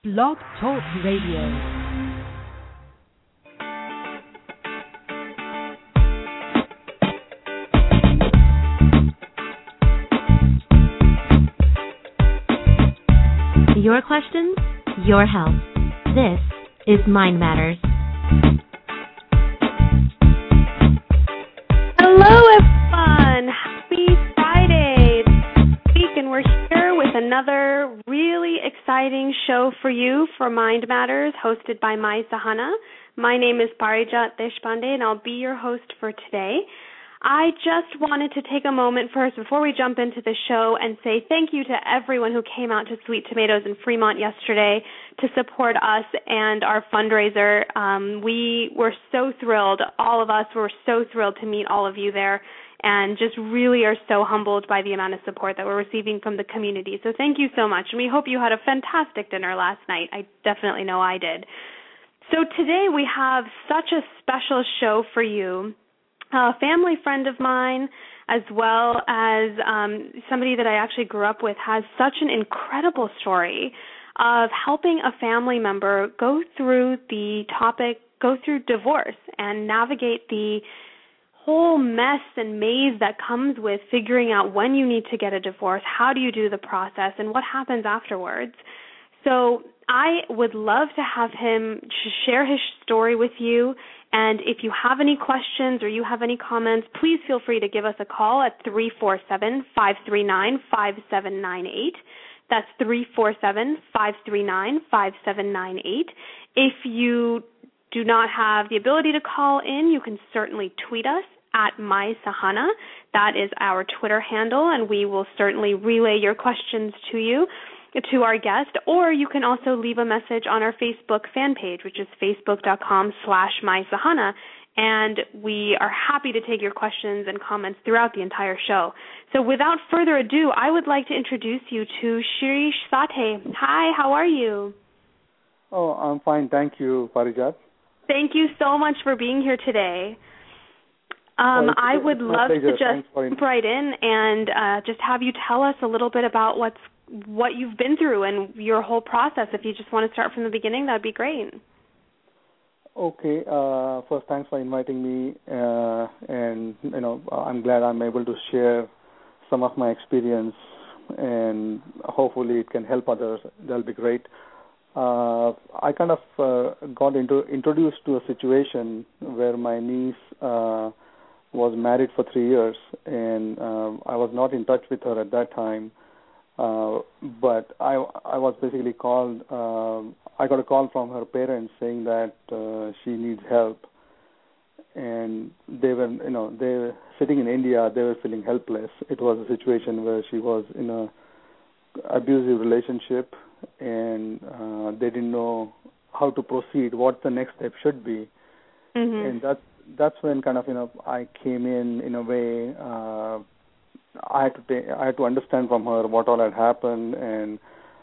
Blog Talk Radio. Your questions, your health. This is Mind Matters. Hello, everyone. Happy Friday this week, and we're here with another really exciting show for you for Mind Matters, hosted by Mai Sahana. My name is Parijat Deshpande, and I'll be your host for today. I just wanted to take a moment first before we jump into the show and say thank you to everyone who came out to Sweet Tomatoes in Fremont yesterday to support us and our fundraiser. We were so thrilled. All of us were so thrilled to meet all of you there and just really are so humbled by the amount of support that we're receiving from the community. So thank you so much, and we hope you had a fantastic dinner last night. I definitely know I did. So today we have such a special show for you. A family friend of mine, as well as somebody that I actually grew up with, has such an incredible story of helping a family member go through divorce and navigate the whole mess and maze that comes with figuring out when you need to get a divorce, how do you do the process, and what happens afterwards. So I would love to have him share his story with you. And if you have any questions or you have any comments, please feel free to give us a call at 347-539-5798. That's 347-539-5798. If you do not have the ability to call in, you can certainly tweet us at Mai Sahana. That is our Twitter handle, and we will certainly relay your questions to our guest, or you can also leave a message on our Facebook fan page, which is facebook.com/MaiSahana, and we are happy to take your questions and comments throughout the entire show. So without further ado, I would like to introduce you to Shirish Sathe. Hi, how are you? Oh, I'm fine. Thank you, Parijat. Thank you so much for being here today. I would love to just jump right in and just have you tell us a little bit about what you've been through and your whole process. If you just want to start from the beginning, that'd be great. Okay. First, thanks for inviting me, and I'm glad I'm able to share some of my experience, and hopefully it can help others. That'll be great. I kind of got introduced to a situation where my niece was married for 3 years, and I was not in touch with her at that time. But I was basically called. I got a call from her parents saying that she needs help, and they were sitting in India. They were feeling helpless. It was a situation where she was in a abusive relationship, and they didn't know how to proceed. What the next step should be, and that's when kind of I came in a way. I had to understand from her what all had happened and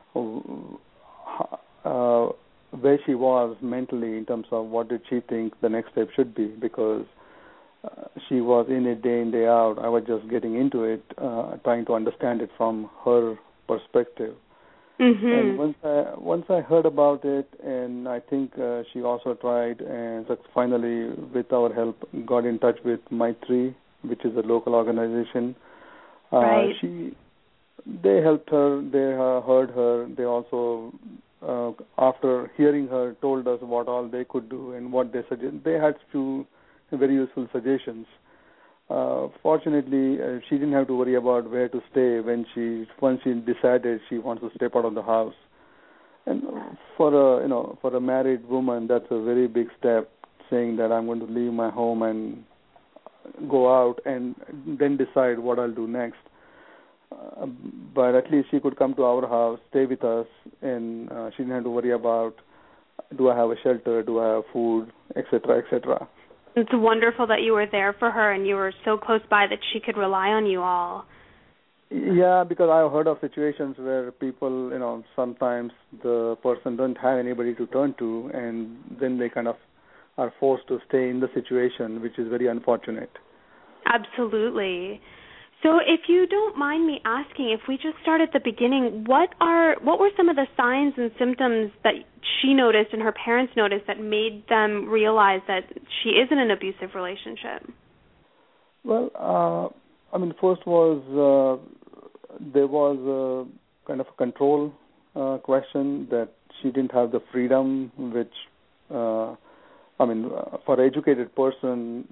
where she was mentally in terms of what did she think the next step should be, because she was in it day in, day out. I was just getting into it, trying to understand it from her perspective. And once I heard about it, and I think she also tried, and finally, with our help, got in touch with Maitri, which is a local organization. Right. They helped her. They heard her. They also, after hearing her, told us what all they could do and what they suggested. They had few very useful suggestions. Fortunately, she didn't have to worry about where to stay once she decided she wants to step out of the house. And for a married woman, that's a very big step, saying that I'm going to leave my home and go out and then decide what I'll do next. But at least she could come to our house, stay with us, and she didn't have to worry about, do I have a shelter, do I have food, etc., etc. It's wonderful that you were there for her and you were so close by that she could rely on you all. Yeah, because I've heard of situations where people, sometimes the person don't have anybody to turn to, and then they kind of are forced to stay in the situation, which is very unfortunate. Absolutely. So if you don't mind me asking, if we just start at the beginning, what were some of the signs and symptoms that she noticed and her parents noticed that made them realize that she is in an abusive relationship? Well, first was there was a kind of a control question that she didn't have the freedom, which, for an educated person,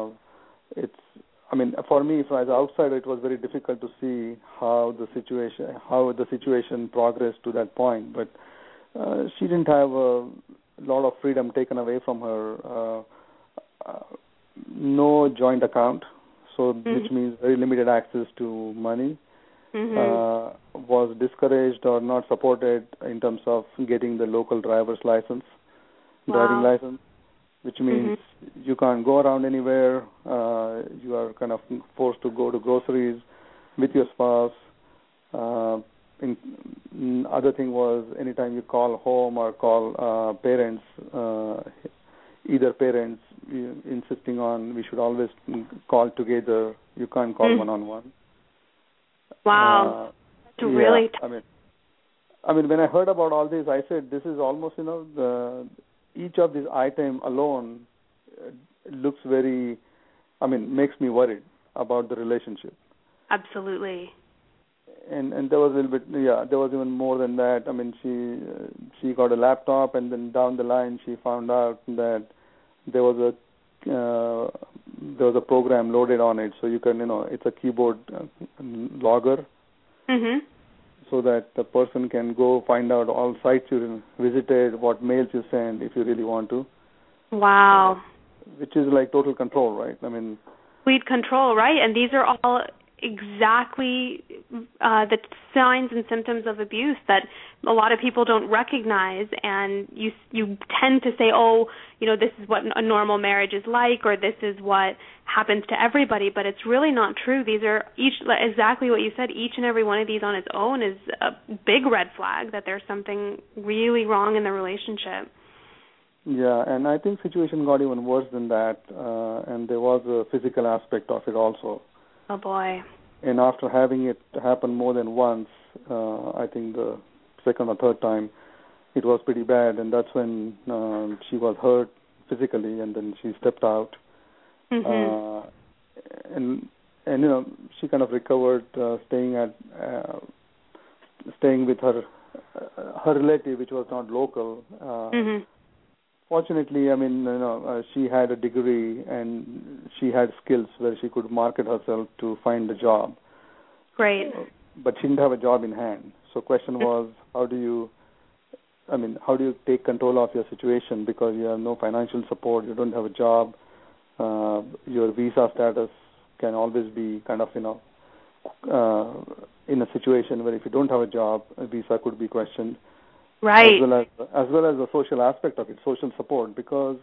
for me, as an outsider, it was very difficult to see how the situation progressed to that point. But she didn't have a lot of freedom taken away from her. No joint account, so which means very limited access to money. Was discouraged or not supported in terms of getting the local driver's license, driving license, which means you can't go around anywhere. You are kind of forced to go to groceries with your spouse. Other thing was anytime you call home or call parents, either parents insisting on we should always call together. You can't call one-on-one. Wow. Really? When I heard about all this, I said this is almost, each of these items alone looks very, makes me worried about the relationship. Absolutely. And there was a little bit, there was even more than that. She got a laptop, and then down the line she found out that there was a program loaded on it, so you can, it's a keyboard logger, so that the person can go find out all sites you visited, what mails you send, if you really want to. Wow. Which is like total control, right? Complete control, right? And these are all exactly the signs and symptoms of abuse that a lot of people don't recognize, and you tend to say, this is what a normal marriage is like, or this is what happens to everybody, but it's really not true. These are exactly what you said. Each and every one of these on its own is a big red flag that there's something really wrong in the relationship. Yeah, and I think situation got even worse than that, and there was a physical aspect of it also. Oh, boy. And after having it happen more than once, I think the second or third time, it was pretty bad, and that's when she was hurt physically, and then she stepped out. And she kind of recovered, staying with her relative, which was not local. Fortunately, she had a degree and she had skills where she could market herself to find a job. Great. But she didn't have a job in hand. So question was, how do you take control of your situation, because you have no financial support, you don't have a job, your visa status can always be kind of, in a situation where if you don't have a job, a visa could be questioned. Right. As well as the social aspect of it, social support, because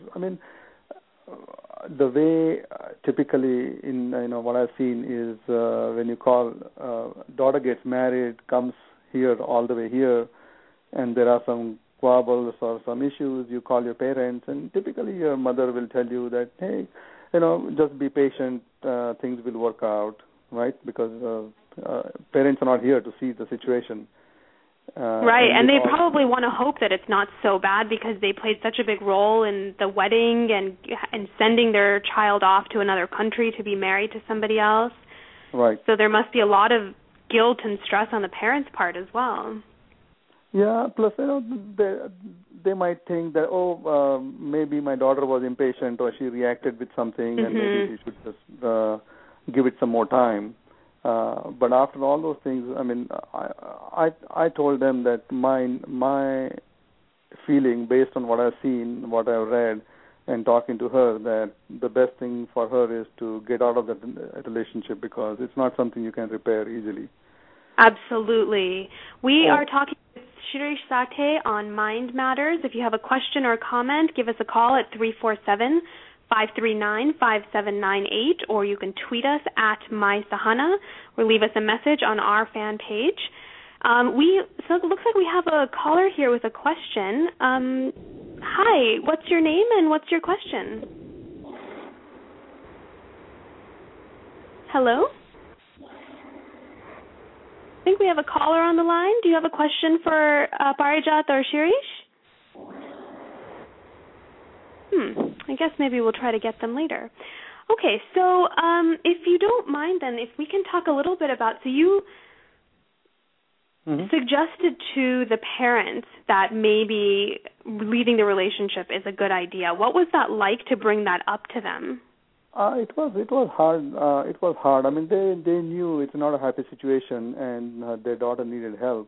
the way typically in what I've seen is when you call daughter gets married, comes here all the way here, and there are some squabbles or some issues, you call your parents, and typically your mother will tell you that, hey, just be patient, things will work out, right? Because parents are not here to see the situation. Right, and they probably want to hope that it's not so bad because they played such a big role in the wedding and sending their child off to another country to be married to somebody else. Right. So there must be a lot of guilt and stress on the parents' part as well. Yeah, plus, they might think that, maybe my daughter was impatient or she reacted with something and maybe we should just give it some more time. But after all those things, I told them that my feeling, based on what I've seen, what I've read, and talking to her, that the best thing for her is to get out of that relationship, because it's not something you can repair easily. Absolutely. We are talking with Shirish Sathe on Mind Matters. If you have a question or a comment, give us a call at 347-539-5798, or you can tweet us at MySahana, or leave us a message on our fan page. So it looks like we have a caller here with a question. Hi, what's your name and what's your question? Hello? I think we have a caller on the line. Do you have a question for Parijat or Shirish? I guess maybe we'll try to get them later. Okay, so if you don't mind then, if we can talk a little bit about, so you suggested to the parents that maybe leaving the relationship is a good idea. What was that like to bring that up to them? It was hard. It was hard. I mean, they knew it's not a happy situation, and their daughter needed help.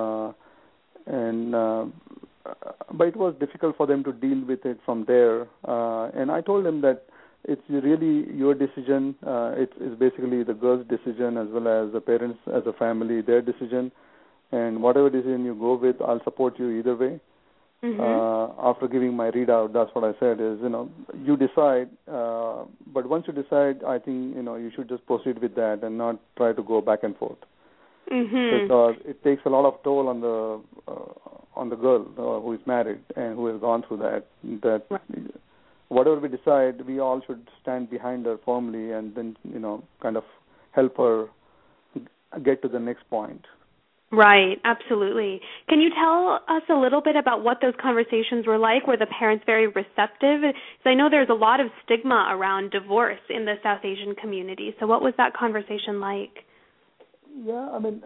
But it was difficult for them to deal with it from there. And I told them that it's really your decision. It's basically the girl's decision as well as the parents as a family, their decision. And whatever decision you go with, I'll support you either way. After giving my readout, that's what I said is, you decide. But once you decide, I think, you should just proceed with that and not try to go back and forth. Because it takes a lot of toll on the girl who is married and who has gone through that. Right. Whatever we decide, we all should stand behind her firmly and then, kind of help her get to the next point. Right, absolutely. Can you tell us a little bit about what those conversations were like? Were the parents very receptive? Because I know there's a lot of stigma around divorce in the South Asian community. So what was that conversation like? Yeah, I mean,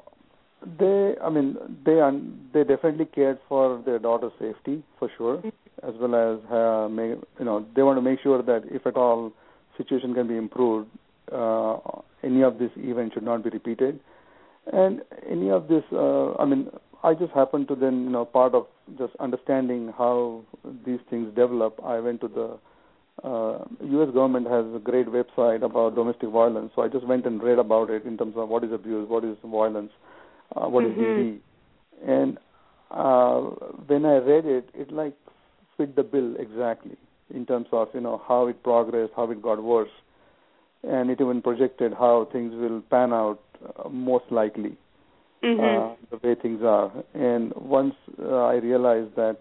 they definitely cared for their daughter's safety for sure, as well as they want to make sure that if at all situation can be improved, any of this event should not be repeated. And any of this, I just happened to then, part of just understanding how these things develop, I went to the U.S. government has a great website about domestic violence, so I just went and read about it in terms of what is abuse, what is violence, what is DV. And when I read it, it like fit the bill exactly in terms of, how it progressed, how it got worse. And it even projected how things will pan out most likely, the way things are. And once I realized that,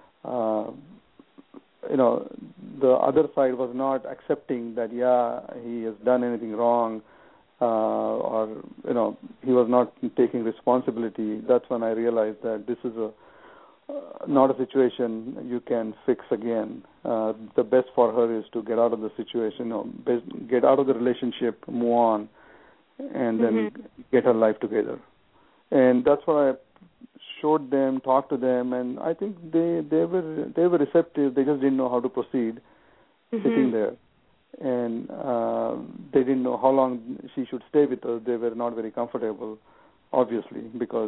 the other side was not accepting that, he has done anything wrong, or, he was not taking responsibility, that's when I realized that this is not a situation you can fix again. The best for her is to get out of the situation, get out of the relationship, move on, and then get her life together. And that's what I showed them, talked to them, and I think they were receptive. They just didn't know how to proceed, sitting there. And they didn't know how long she should stay with us. They were not very comfortable, obviously, because,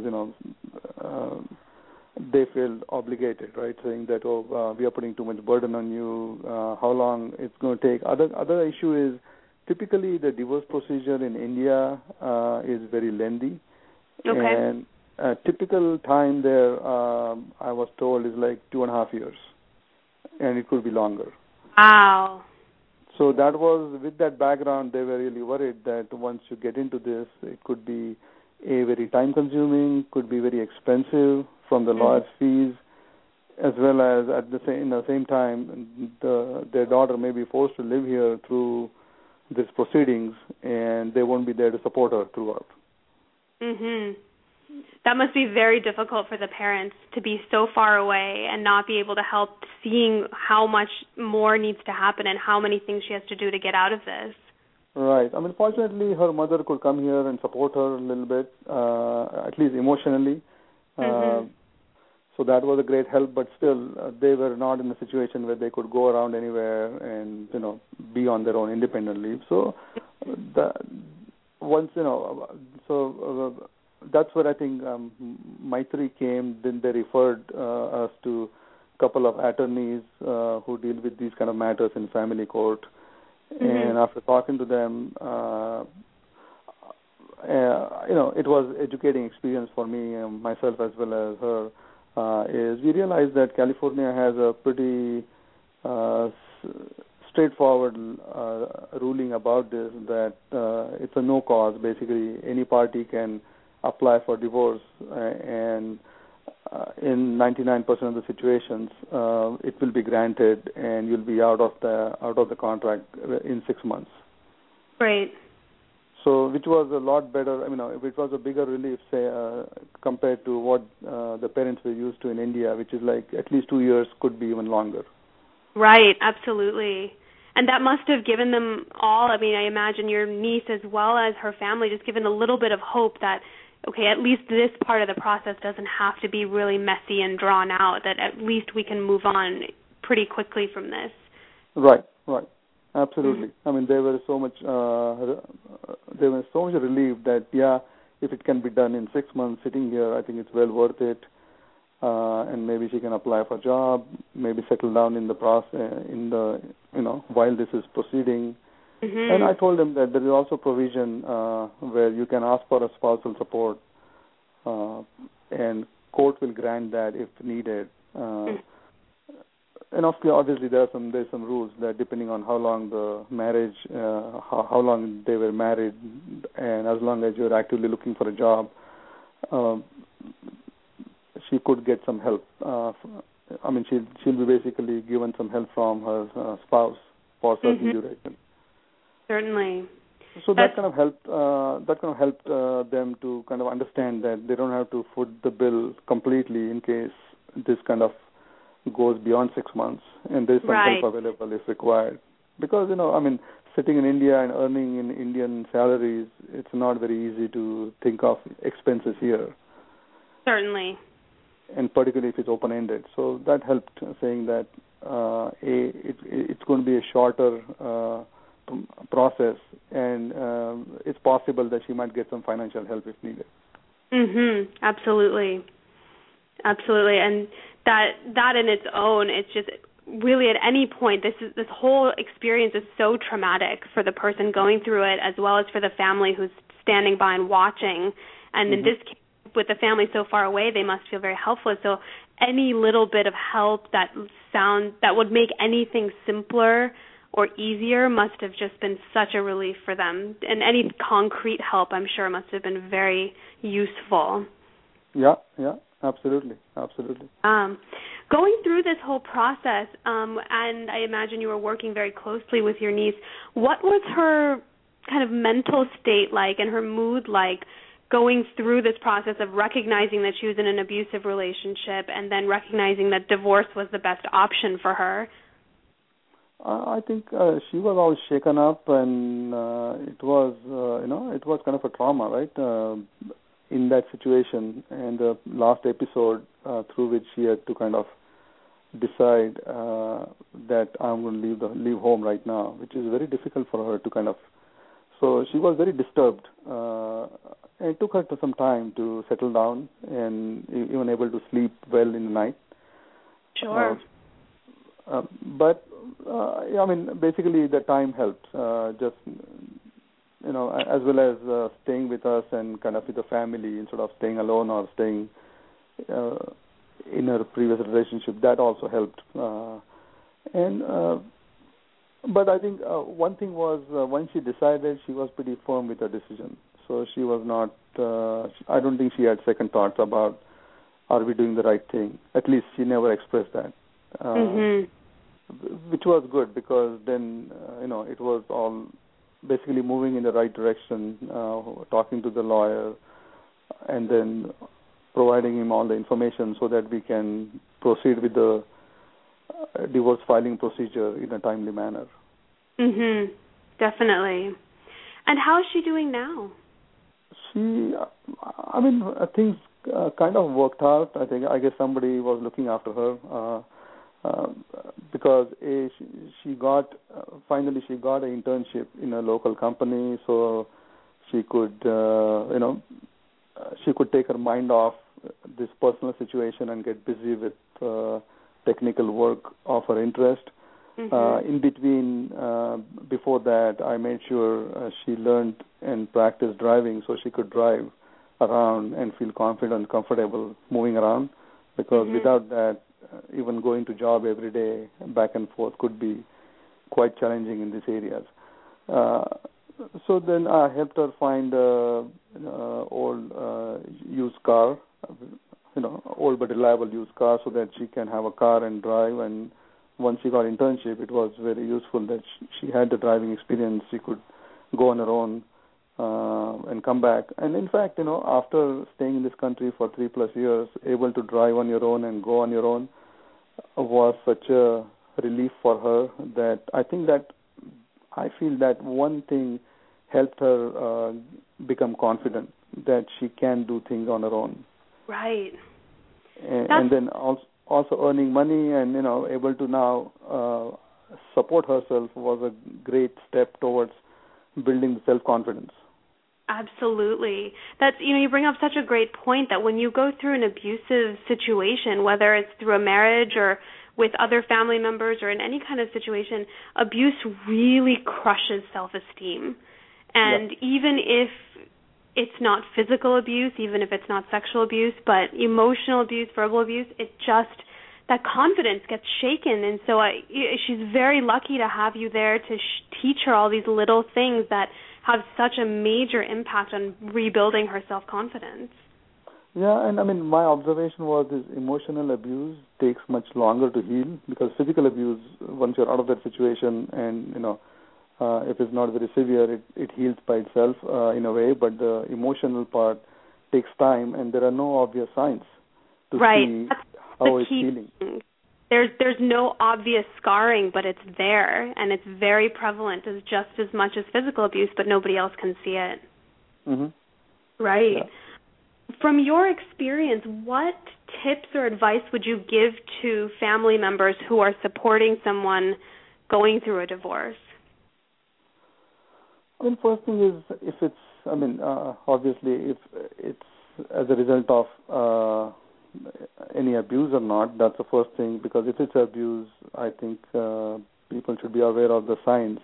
they feel obligated, right, saying that, we are putting too much burden on you, how long it's going to take. Other issue is typically the divorce procedure in India is very lengthy. Okay. And typical time there, I was told, is like 2.5 years, and it could be longer. Wow. So that was, with that background, they were really worried that once you get into this, it could be very time-consuming, could be very expensive from the lawyer's fees, as well as at the same time, their daughter may be forced to live here through these proceedings, and they won't be there to support her throughout. That must be very difficult for the parents to be so far away and not be able to help, seeing how much more needs to happen and how many things she has to do to get out of this. Right. I mean, fortunately, her mother could come here and support her a little bit, at least emotionally. So that was a great help, but still, they were not in a situation where they could go around anywhere and, be on their own independently. So that's where I think Maitri came. Then they referred us to a couple of attorneys who deal with these kind of matters in family court. And after talking to them, it was educating experience for me, myself as well as her. Is we realized that California has a pretty straightforward ruling about this, that it's a no cause. Basically, any party can apply for divorce, and in 99% of the situations, it will be granted, and you'll be out of the contract in 6 months. Right. So, which was a lot better. I mean, it was a bigger relief, say, compared to what the parents were used to in India, which is like at least 2 years, could be even longer. Right, absolutely. And that must have given them all, I mean, I imagine your niece as well as her family, just given a little bit of hope that, okay, at least this part of the process doesn't have to be really messy and drawn out, that at least we can move on pretty quickly from this. Right. Absolutely. I mean, they were so much relieved that, yeah, if it can be done in 6 months sitting here, I think it's well worth it. And maybe she can apply for a job, maybe settle down in the process, while this is proceeding. Mm-hmm. And I told them that there is also provision where you can ask for a spousal support, and court will grant that if needed. And obviously there's some rules that depending on how long the marriage, how long they were married, and as long as you're actively looking for a job, she could get some help. I mean, she'll be basically given some help from her spouse for certain duration. Certainly. So that kind of helped them to kind of understand that they don't have to foot the bill completely in case this kind of goes beyond 6 months, and there's some help available if required. Because, I mean, sitting in India and earning in Indian salaries, it's not very easy to think of expenses here. Certainly. And particularly if it's open-ended. So that helped, saying that, it's going to be a shorter process, and it's possible that she might get some financial help if needed. Absolutely. And that in its own, it's just really at any point, this whole experience is so traumatic for the person going through it, as well as for the family who's standing by and watching. And in this case, with the family so far away, they must feel very helpless. So any little bit of help that would make anything simpler or easier must have just been such a relief for them. And any concrete help, I'm sure, must have been very useful. Yeah, absolutely. Going through this whole process, and I imagine you were working very closely with your niece, what was her kind of mental state like and her mood like going through this process of recognizing that she was in an abusive relationship and then recognizing that divorce was the best option for her? I think she was all shaken up, and it was kind of a trauma, right, in that situation. And the last episode through which she had to kind of decide that I'm going to leave home right now, which is very difficult for her to kind of. So she was very disturbed. And it took her some time to settle down and even able to sleep well in the night. Sure. But I mean, basically the time helped. Just as well as staying with us and kind of with the family instead of staying alone or staying in her previous relationship. That also helped. But I think one thing was when she decided, she was pretty firm with her decision. So she was not, I don't think she had second thoughts about, are we doing the right thing? At least she never expressed that, which was good because then, it was all basically moving in the right direction, talking to the lawyer and then providing him all the information so that we can proceed with the divorce filing procedure in a timely manner. Definitely. And how is she doing now? Things kind of worked out. I guess somebody was looking after her because she got an internship in a local company, so she could she could take her mind off this personal situation and get busy with technical work of her interest. In between, before that, I made sure she learned and practiced driving so she could drive around and feel confident and comfortable moving around, because without that, even going to job every day back and forth could be quite challenging in these areas. So then I helped her find old used car, old but reliable used car, so that she can have a car and drive. And once she got internship, it was very useful that she had the driving experience. She could go on her own and come back. And in fact, after staying in this country for 3+ years, able to drive on your own and go on your own was such a relief for her that I feel that one thing helped her become confident that she can do things on her own. Right. And then also earning money and able to now support herself was a great step towards building self-confidence. Absolutely. That's, you bring up such a great point that when you go through an abusive situation, whether it's through a marriage or with other family members or in any kind of situation, abuse really crushes self-esteem. And even if it's not physical abuse, even if it's not sexual abuse, but emotional abuse, verbal abuse, that confidence gets shaken. And so she's very lucky to have you there to teach her all these little things that have such a major impact on rebuilding her self-confidence. Yeah, and my observation was this emotional abuse takes much longer to heal because physical abuse, once you're out of that situation and, if it's not very severe, it heals by itself in a way, but the emotional part takes time and there are no obvious signs to see how it's healing. There's no obvious scarring, but it's there, and it's very prevalent, just as much as physical abuse, but nobody else can see it. Mm-hmm. Right. Yeah. From your experience, what tips or advice would you give to family members who are supporting someone going through a divorce? First thing is obviously if it's as a result of any abuse or not, that's the first thing, because if it's abuse, I think people should be aware of the signs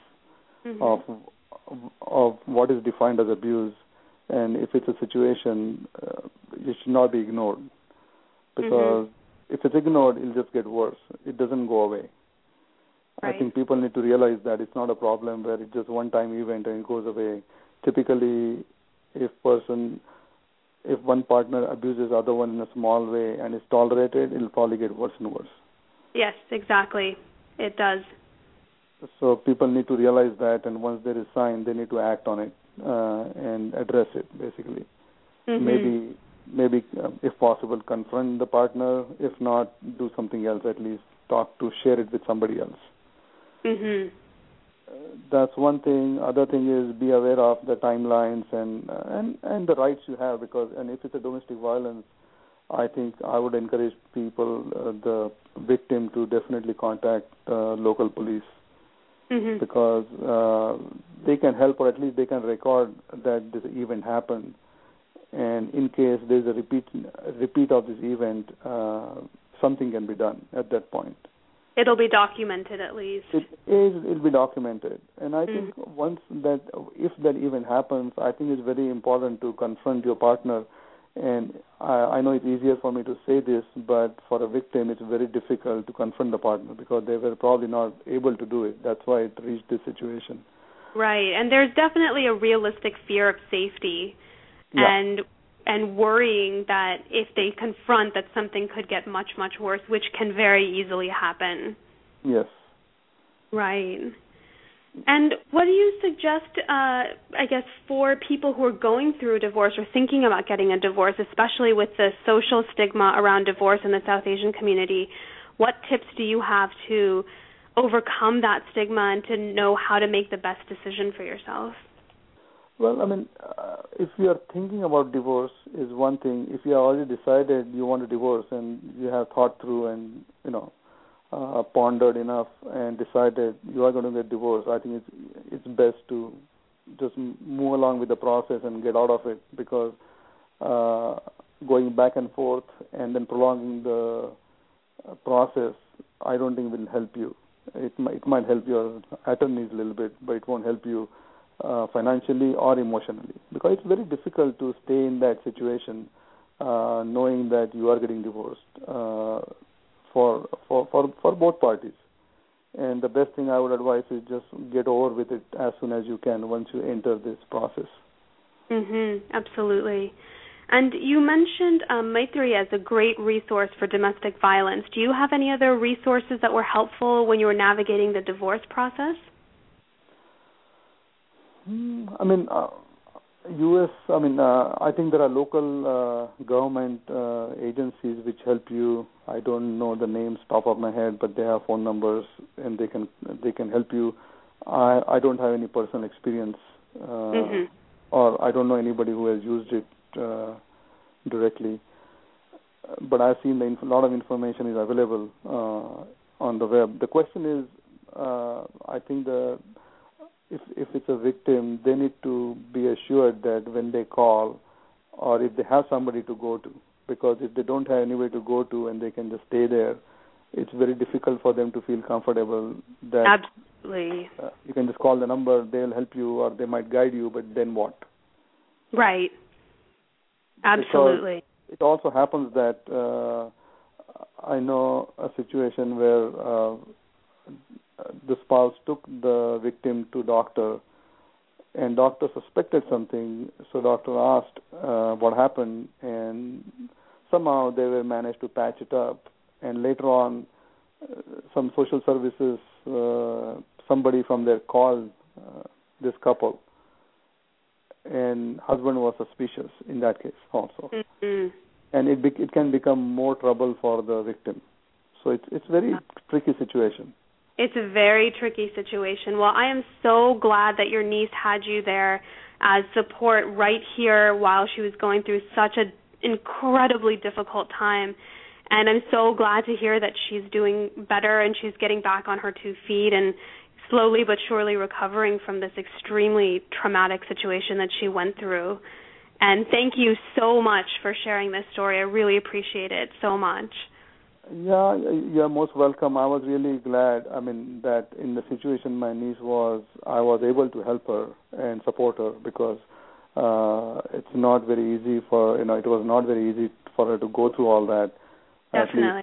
of what is defined as abuse, and if it's a situation, it should not be ignored, because if it's ignored, it'll just get worse. It doesn't go away. Right. I think people need to realize that it's not a problem where it's just one-time event and it goes away. Typically, if one partner abuses the other one in a small way and it's tolerated, it'll probably get worse and worse. Yes, exactly. It does. So people need to realize that, and once there is sign, they need to act on it and address it, basically. Maybe if possible, confront the partner. If not, do something else, at least share it with somebody else. That's one thing. Other thing is be aware of the timelines and the rights you have, and if it's a domestic violence, I think I would encourage people, the victim, to definitely contact local police because they can help, or at least they can record that this event happened, and in case there's a repeat of this event, something can be done at that point. It'll be documented at least. It'll be documented. And I think if that even happens, I think it's very important to confront your partner. And I know it's easier for me to say this, but for a victim, it's very difficult to confront the partner because they were probably not able to do it. That's why it reached this situation. Right. And there's definitely a realistic fear of safety and worrying that if they confront, that something could get much, much worse, which can very easily happen. Yes. Right. And what do you suggest, for people who are going through a divorce or thinking about getting a divorce, especially with the social stigma around divorce in the South Asian community? What tips do you have to overcome that stigma and to know how to make the best decision for yourself? Well, if you are thinking about divorce is one thing. If you have already decided you want to divorce and you have thought through and, pondered enough and decided you are going to get divorced, I think it's best to just move along with the process and get out of it, because going back and forth and then prolonging the process, I don't think will help you. It might help your attorneys a little bit, but it won't help you financially or emotionally, because it's very difficult to stay in that situation knowing that you are getting divorced for both parties. And the best thing I would advise is just get over with it as soon as you can once you enter this process. Absolutely. And you mentioned Maitri as a great resource for domestic violence. Do you have any other resources that were helpful when you were navigating the divorce process? U.S., I think there are local government agencies which help you. I don't know the names top of my head, but they have phone numbers and they can help you. I don't have any personal experience, or I don't know anybody who has used it directly. But I've seen a lot of information is available on the web. The question is, I think if it's a victim, they need to be assured that when they call, or if they have somebody to go to, because if they don't have anywhere to go to and they can just stay there, it's very difficult for them to feel comfortable that absolutely you can just call the number, they'll help you, or they might guide you, but then what? Right. Absolutely. Because it also happens that I know a situation where the spouse took the victim to doctor, and doctor suspected something, so doctor asked what happened, and somehow they were managed to patch it up, and later on some social services, somebody from there called this couple, and husband was suspicious in that case also. And it can become more trouble for the victim. So it's very tricky situation. It's a very tricky situation. Well, I am so glad that your niece had you there as support right here while she was going through such an incredibly difficult time. And I'm so glad to hear that she's doing better and she's getting back on her 2 feet and slowly but surely recovering from this extremely traumatic situation that she went through. And thank you so much for sharing this story. I really appreciate it so much. Yeah, you're most welcome. I was really glad, that in the situation my niece was, I was able to help her and support her, because it's not very easy it was not very easy for her to go through all that. Definitely.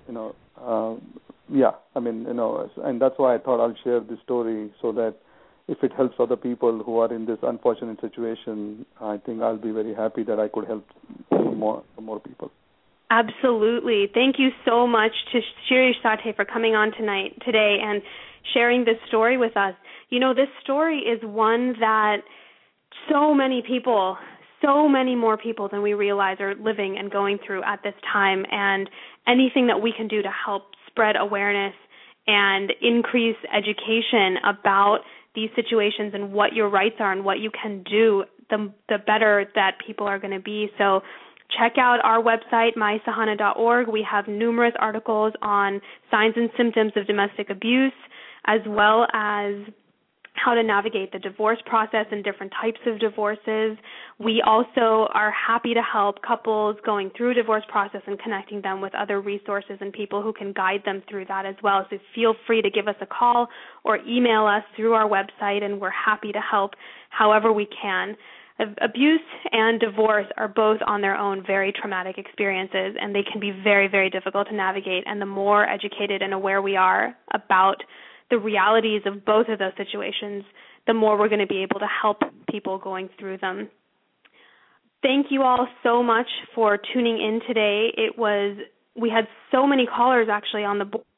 At least, and that's why I thought I'll share this story so that if it helps other people who are in this unfortunate situation, I think I'll be very happy that I could help some more people. Absolutely. Thank you so much to Shirish Sathe for coming on today and sharing this story with us. This story is one that so many more people than we realize are living and going through at this time, and anything that we can do to help spread awareness and increase education about these situations and what your rights are and what you can do, the better that people are going to be. So check out our website, mysahana.org. We have numerous articles on signs and symptoms of domestic abuse, as well as how to navigate the divorce process and different types of divorces. We also are happy to help couples going through a divorce process and connecting them with other resources and people who can guide them through that as well. So feel free to give us a call or email us through our website, and we're happy to help however we can. Abuse and divorce are both on their own very traumatic experiences, and they can be very, very difficult to navigate. And the more educated and aware we are about the realities of both of those situations, the more we're going to be able to help people going through them. Thank you all so much for tuning in today. We had so many callers actually on the board